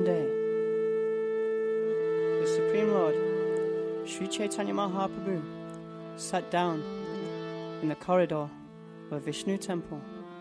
one day, the Supreme Lord, Sri Chaitanya Mahaprabhu, sat down in the corridor of Vishnu temple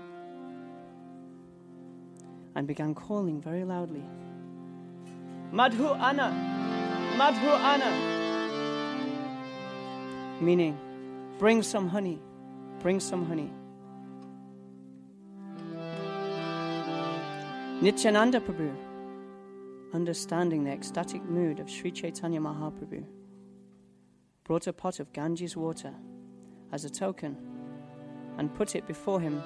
and began calling very loudly, Madhu Anna, Madhu Anna, meaning, bring some honey, bring some honey. Nityananda Prabhu, understanding the ecstatic mood of Sri Chaitanya Mahaprabhu, brought a pot of Ganges water as a token and put it before him.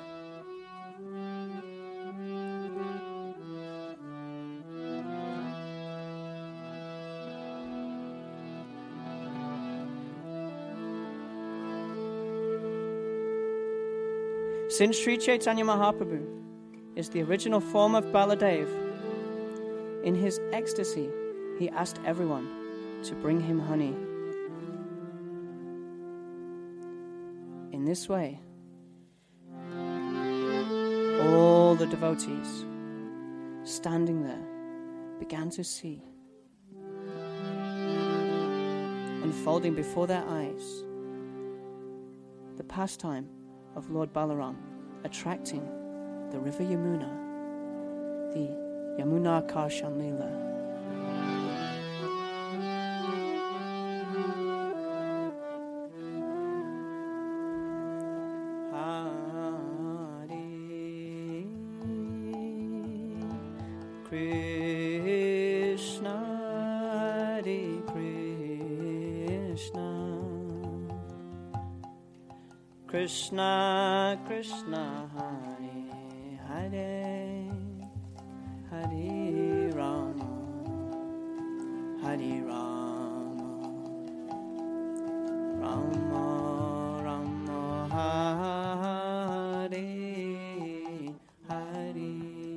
Since Sri Chaitanya Mahaprabhu is the original form of Baladev, in his ecstasy, he asked everyone to bring him honey. In this way, all the devotees standing there began to see, unfolding before their eyes, the pastime of Lord Balaram attracting the river Yamuna, the Yamuna Karshan Leela. Krishna, Hare Krishna, Krishna Krishna, Hare Hare, Hare Rama, Hare Rama, Rama Rama, Hare Hare.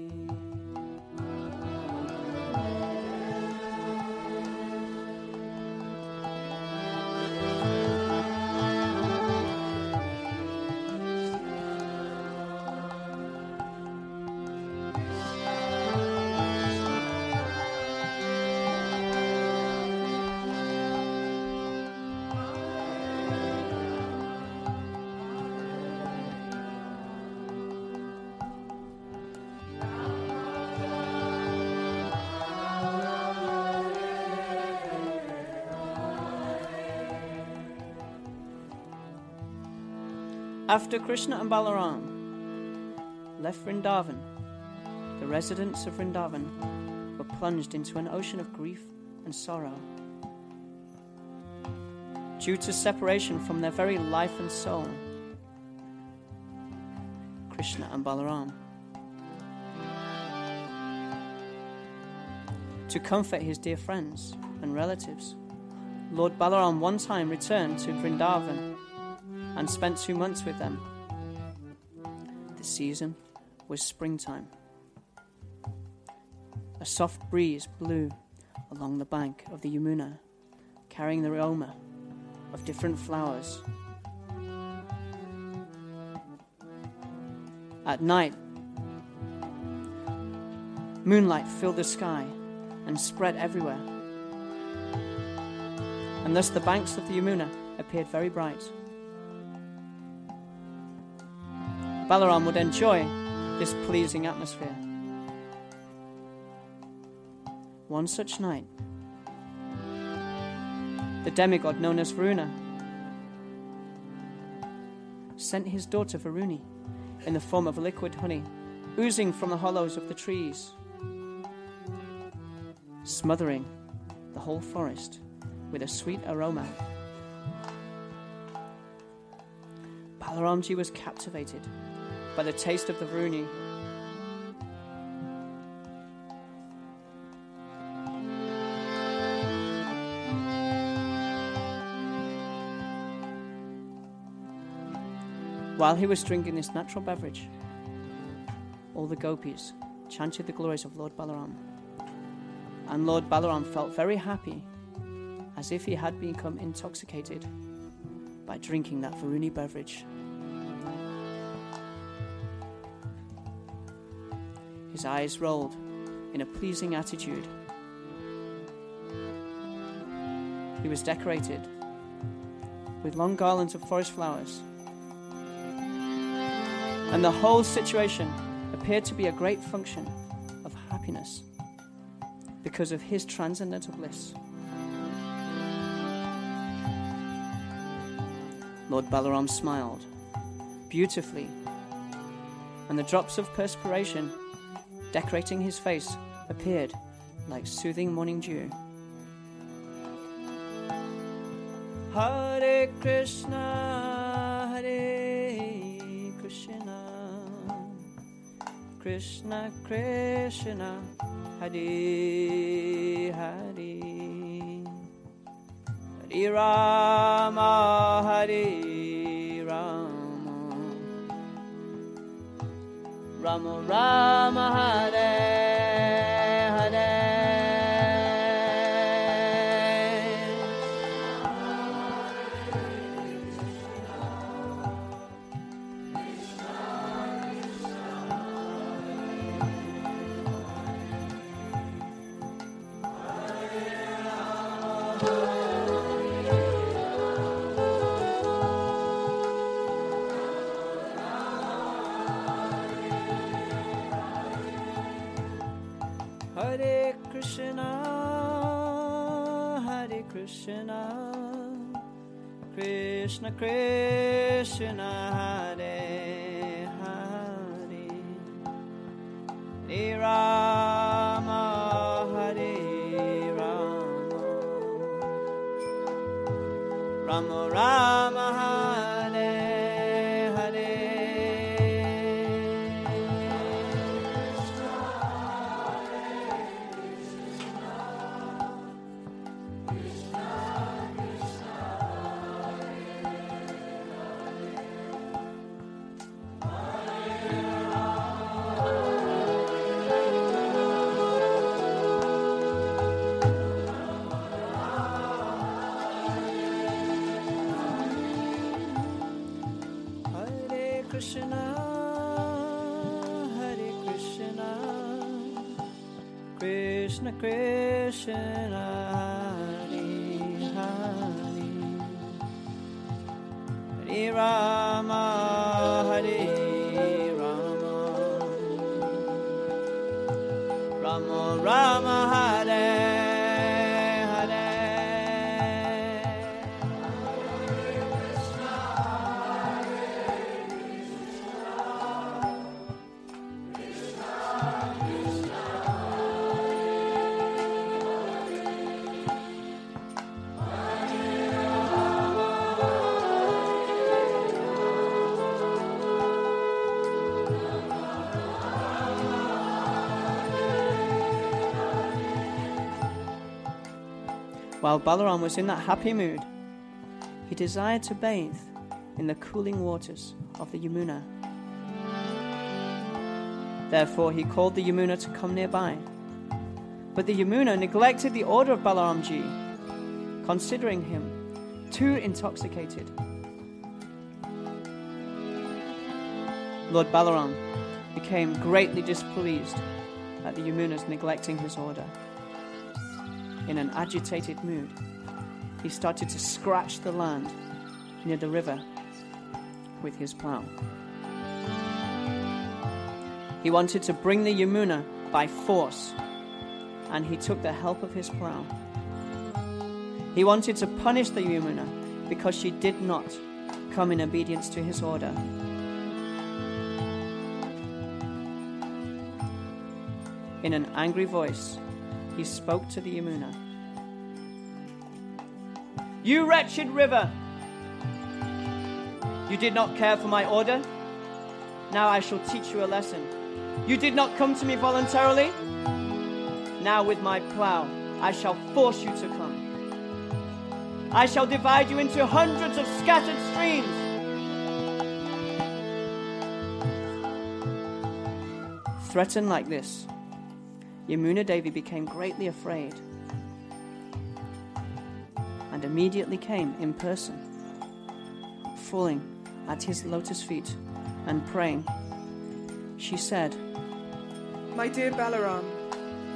After Krishna and Balaram left Vrindavan, the residents of Vrindavan were plunged into an ocean of grief and sorrow due to separation from their very life and soul, Krishna and Balaram. To comfort his dear friends and relatives, Lord Balaram one time returned to Vrindavan and spent 2 months with them. The season was springtime. A soft breeze blew along the bank of the Yamuna, carrying the aroma of different flowers. At night, moonlight filled the sky and spread everywhere, and thus the banks of the Yamuna appeared very bright. Balaram would enjoy this pleasing atmosphere. One such night, the demigod known as Varuna sent his daughter Varuni in the form of liquid honey oozing from the hollows of the trees, smothering the whole forest with a sweet aroma. Balaramji was captivated by the taste of the Varuni. While he was drinking this natural beverage, all the gopis chanted the glories of Lord Balaram, and Lord Balaram felt very happy, as if he had become intoxicated by drinking that Varuni beverage. His eyes rolled in a pleasing attitude. He was decorated with long garlands of forest flowers, and the whole situation appeared to be a great function of happiness because of his transcendental bliss. Lord Balaram smiled beautifully, and the drops of perspiration decorating his face appeared like soothing morning dew. Hare Krishna, Hare Krishna, Krishna Krishna, Hare Hare, Hare Rama, Hare Rama, Rama Rama, Hare Hare. Hare Krishna, Hare Krishna, Krishna Krishna, Hare Hare, Hare Rama, Hare Rama, Rama Rama, Hare Hare. Krishna, Hare Krishna, Krishna Krishna, Hare Hare, Hare Rama, Hare Rama, Rama Rama, Hare While Balaram was in that happy mood, he desired to bathe in the cooling waters of the Yamuna. Therefore he called the Yamuna to come nearby. But the Yamuna neglected the order of Balaramji, considering him too intoxicated. Lord Balaram became greatly displeased at the Yamuna's neglecting his order. In an agitated mood, he started to scratch the land near the river with his plough. He wanted to bring the Yamuna by force, and he took the help of his plough. He wanted to punish the Yamuna because she did not come in obedience to his order. In an angry voice, he spoke to the Yamuna. You wretched river! You did not care for my order? Now I shall teach you a lesson. You did not come to me voluntarily? Now with my plough, I shall force you to come. I shall divide you into hundreds of scattered streams. Threatened like this, Yamuna Devi became greatly afraid and immediately came in person, falling at his lotus feet and praying. She said, My dear Balaram,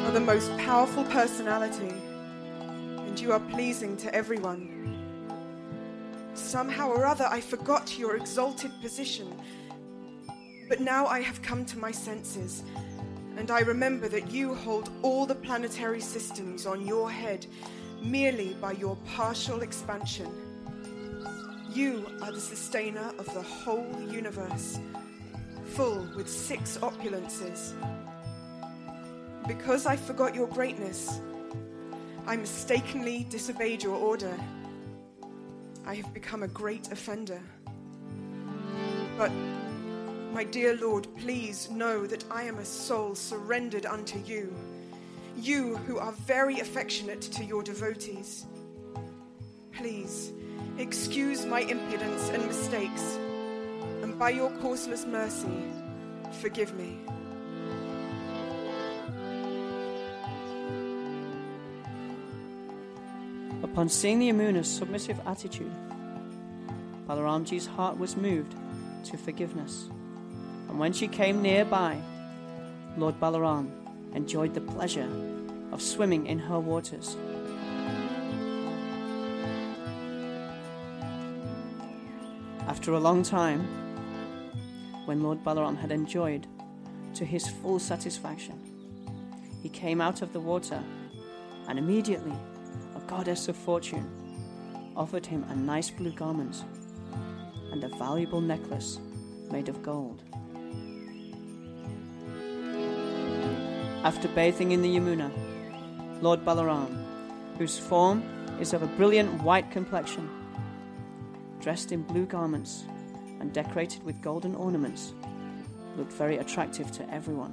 are the most powerful personality, and you are pleasing to everyone. Somehow or other, I forgot your exalted position, but now I have come to my senses, and I remember that you hold all the planetary systems on your head merely by your partial expansion. You are the sustainer of the whole universe, full with 6 opulences. Because I forgot your greatness, I mistakenly disobeyed your order. I have become a great offender. But, my dear Lord, please know that I am a soul surrendered unto you, you who are very affectionate to your devotees. Please, excuse my impudence and mistakes, and by your causeless mercy, forgive me. Upon seeing the Yamuna's submissive attitude, Balaramji's heart was moved to forgiveness. And when she came nearby, Lord Balaram enjoyed the pleasure of swimming in her waters. After a long time, when Lord Balaram had enjoyed to his full satisfaction, he came out of the water, and immediately a goddess of fortune offered him a nice blue garment and a valuable necklace made of gold. After bathing in the Yamuna, Lord Balaram, whose form is of a brilliant white complexion, dressed in blue garments and decorated with golden ornaments, looked very attractive to everyone.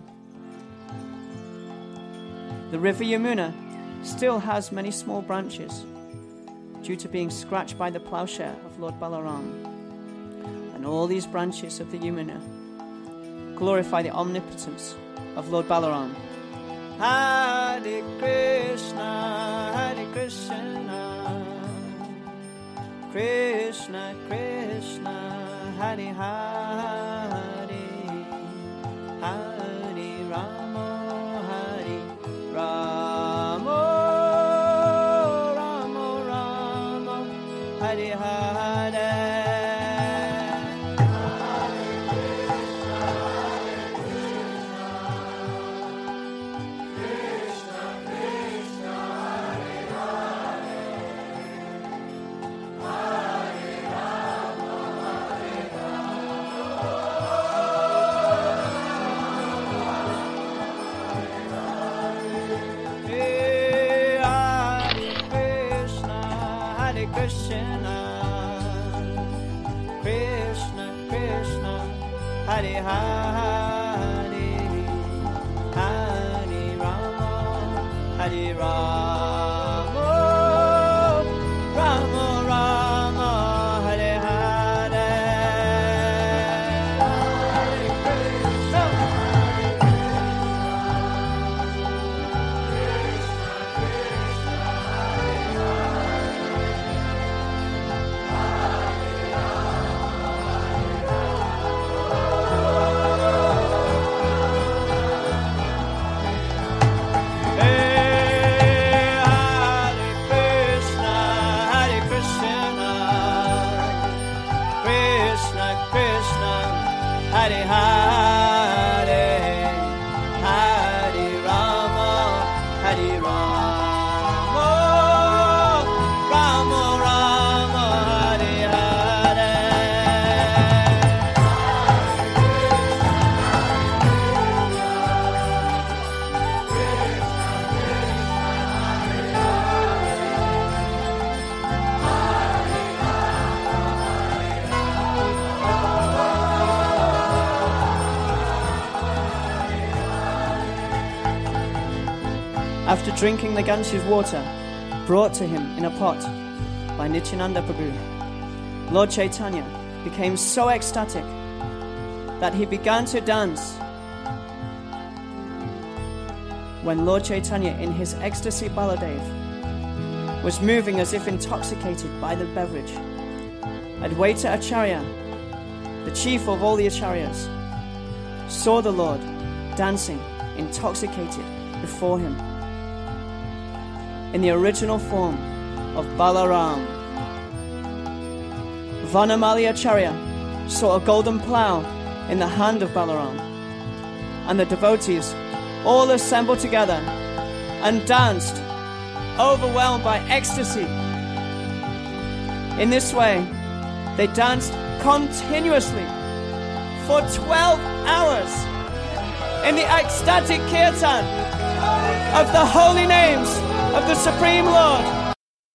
The river Yamuna still has many small branches due to being scratched by the plowshare of Lord Balaram. And all these branches of the Yamuna glorify the omnipotence of Lord Balaram. Hare Krishna, Hare Krishna, Krishna Krishna, Hare Hare, Hare Rama, Hare Rama, Rama Rama, Hare Hare. Hare Hare, Hare Rama, Hare Rama, Rama Rama, Hare Hare. Hare Hare, Hare Rama, Hare Rama, Rama Rama, Hare Hare. After drinking the Ganges water brought to him in a pot by Nityananda Prabhu, Lord Chaitanya became so ecstatic that he began to dance. When Lord Chaitanya, in his ecstasy Baladev, was moving as if intoxicated by the beverage, Advaita Acharya, the chief of all the Acharyas, saw the Lord dancing, intoxicated before him in the original form of Balaram. Vanamaliyacharya saw a golden plough in the hand of Balaram, and the devotees all assembled together and danced, overwhelmed by ecstasy. In this way, they danced continuously for 12 hours in the ecstatic kirtan of the holy names of the Supreme Lord.